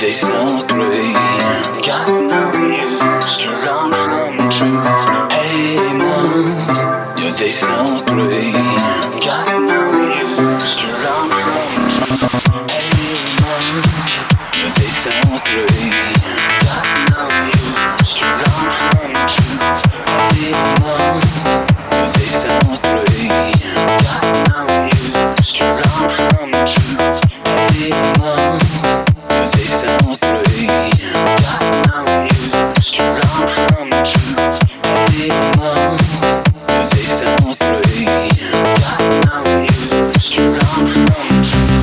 They sound great. Got no use to run from truth. Hey man, your days sound great. Got no use to run from truth. Hey man, your days sound great. Got no use to run from truth. Hey man, your days sound great. Got no use to run from truth. Hey man. They sound great. Got no use to run from truth. Hey man, they sound great. Got no use to run from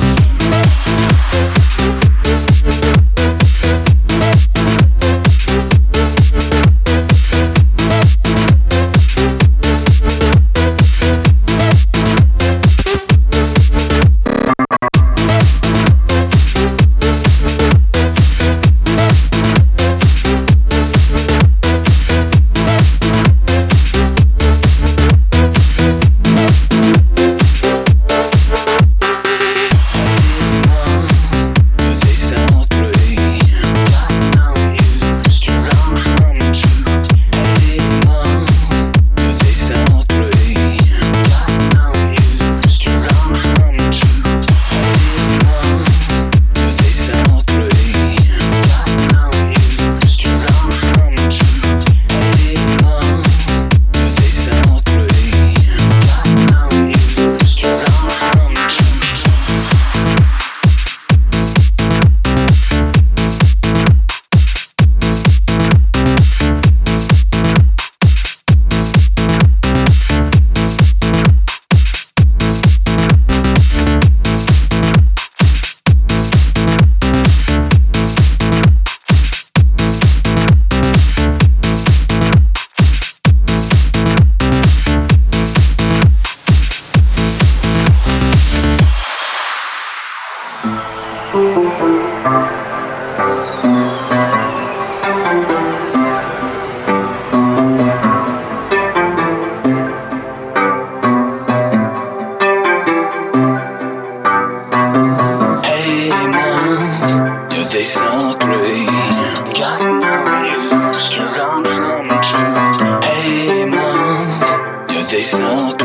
They sound great. Got no use to run from truth. Hey man, they sound great.